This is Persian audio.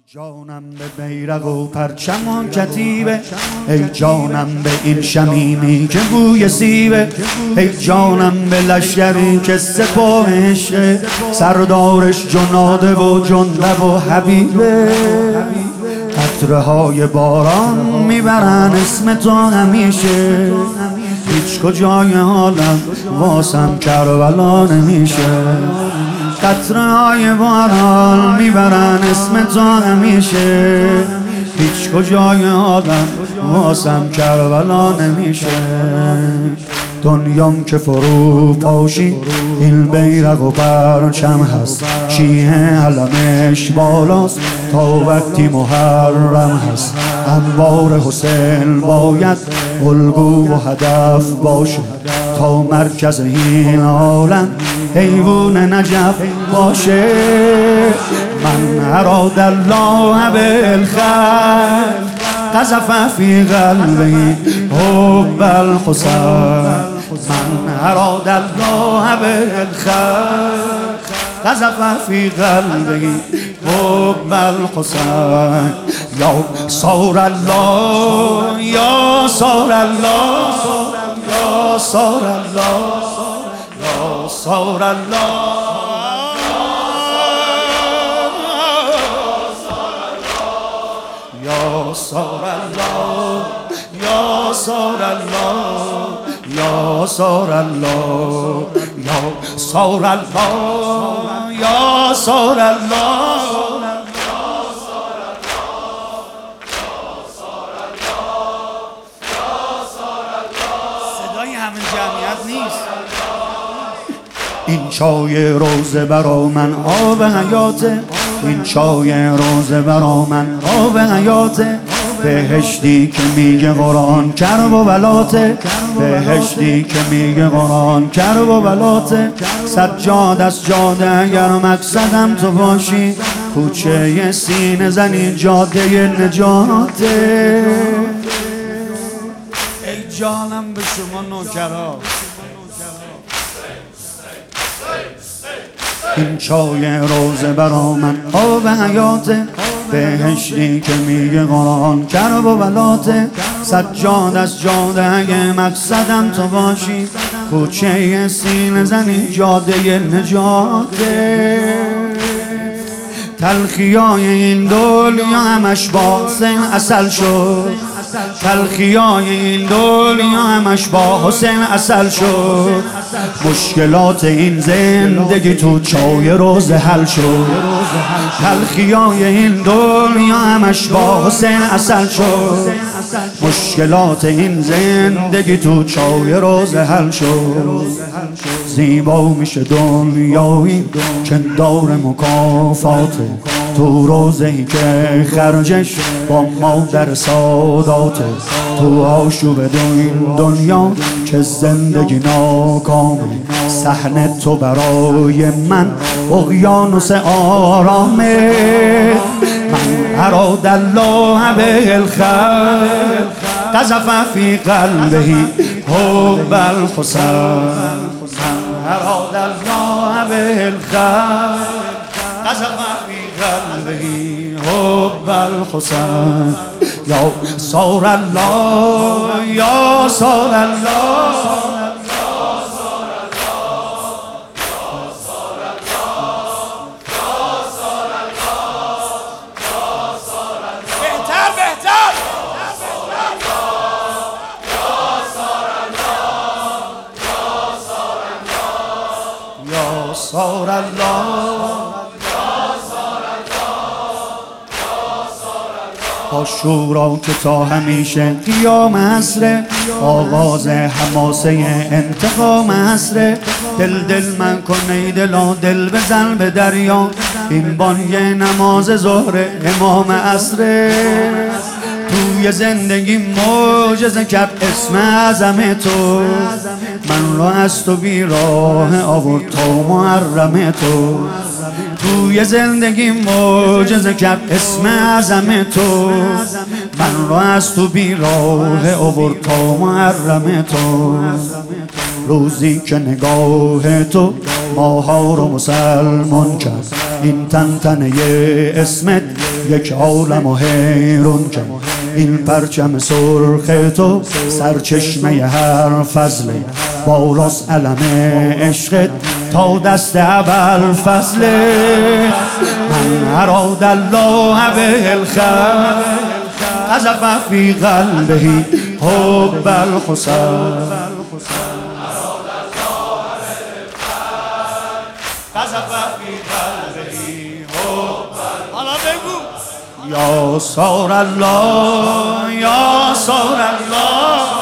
جانم به بیرق و پرچم و کتیبه، ای جانم به این شمیمی که بوی سیبه، ای جانم به لشکری که سپاهش سردارش جناده و جندب و حبیبه. قطره های باران میبرن اسم تو همیشه، هیچ کجای حالم واسم کربلا نمیشه. قطره های باران میبرن اسم تو همیشه، هیچ کجای آدم واسم کربلا نمیشه. دنیام که فرو پاشی این بیرق و پرچم هست، شیعه علمش بالاست تا وقتی محرم هست. انوار حسین باید الگو و هدف باشه تا مرکز این عالم حیوان نجف باشه. من اراد الله بالخير قذف في قلبي حب الحسين، من اراد الله بالخير قذف في قلبي حب الحسين. یا صار الله یا صار الله یا صار الله یا صار الله یا صار الله یا صار الله یا صار الله یا صار الله یا صار الله. صدای همین جمعیت نیست. این چای روزه برا من آب حیاته، این چای روزه برا من آب حیاته. بهشتی که میگه قرآن کرب و بلاته، بهشتی که میگه قرآن کرب و بلاته. سجاد از جاده اگر مقصدم تو باشی، کوچه سینه زنی جاده نجاته. ای جانم به شما نوکرا، این چای روزه برا من آب حیاته. بهشتی که میگه قرآن کرب و بلاته. سجاد از جاده اگه مقصدم تو باشی، کوچه سینه زنی جاده نجاته. تلخیای این دنیا همش با حسین اصل شد، تلخیای این دنیا همش با حسین اصل شد. مشکلات این زندگی تو چای روزه حل شد، تلخیای این دنیا همش با حسین اصل شد. مشکلات این زندگی تو چای روزه حل شد. زیبا میشه دنیایی که دار مکافاته، تو روزه‌ای که خرجش با مادر ساداته. تو آشوب این دنیا که زندگی ناکامه، صحنه تو برای من اقیانوس آرامه. من اراد الله بالخير قذف في قلبه حب الحسين، من اراد الله بالخير قذف في قلبه حب الحسين. یا صار الله یا صار الله صار الله. آشورا که تا همیشه قیام عصره، آغاز حماسه انتقام عصره. دل من کن ای دلا دل بزن به دریا، این بانگ نماز ظهر امام عصره. توی زندگی معجزه کرد اسم اعظم تو، من را از تو بیراه آورد تا محرم تو. توی زندگی معجزه کرد اسم اعظم تو، من را از تو بیراه آورد تا محرم تو. روزی که نگاه تو ماها رو مسلمان کرد، این تنتنه اسمت یک عالم و حیرون کن. این پرچم سرخ تو سرچشمه هر فضل، بالاست علم عشقت تا دست اول فضل. من اراد الله به الخیر قذف فی قلبه حب الحسین. یا سار الله یا سار الله